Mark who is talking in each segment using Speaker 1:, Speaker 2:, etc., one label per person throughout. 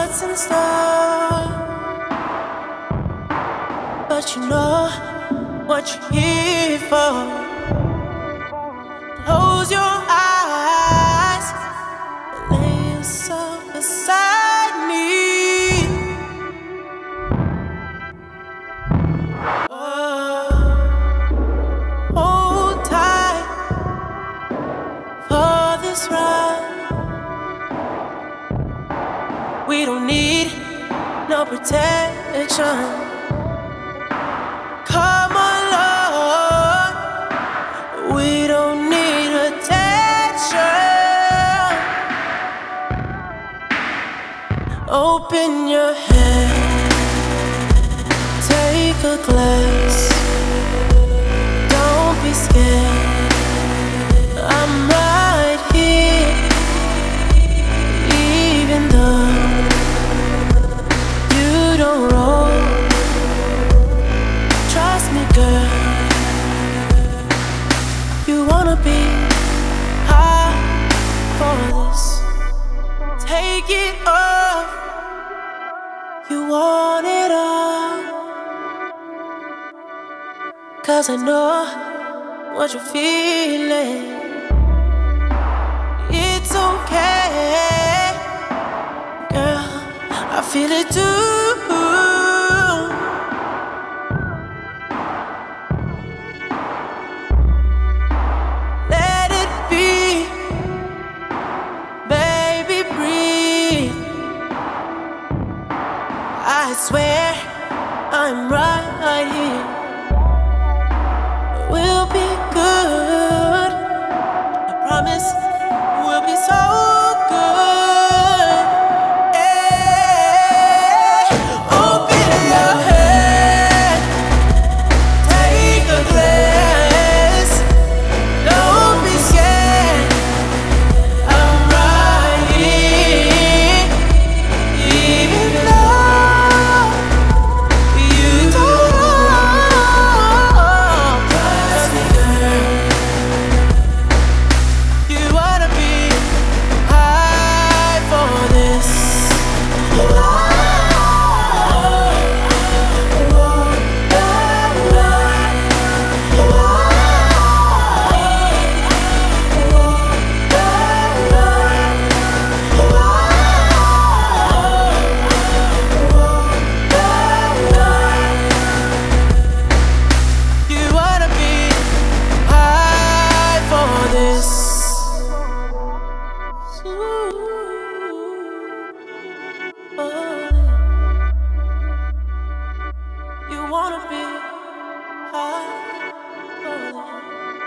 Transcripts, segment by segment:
Speaker 1: what's in store, but you know what you're here for. Close your eyes, lay yourself beside me. Hold tight for this ride. We don't need no protection. Come along, we don't need attention. Open your head, take a glass. Don't be scared, I'm right here. Even though you don't roll, trust me, girl. You wanna be high for this. Take it off. You want it all. 'Cause I know what you're feeling. It's okay, girl, I feel it too. Let it be, baby, breathe. I swear I'm right here. We'll be good, I promise we'll be so good. Hey, open your head, take a glass. Don't be scared, I'm right here. Even though you don't trust me, girl. You wanna be high for this. You wanna be high for this. You wanna be high for this.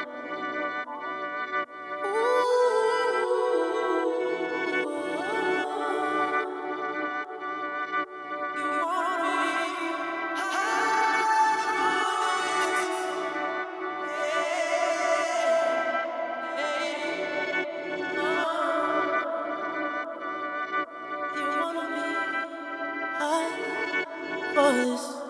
Speaker 1: You wanna be high for this.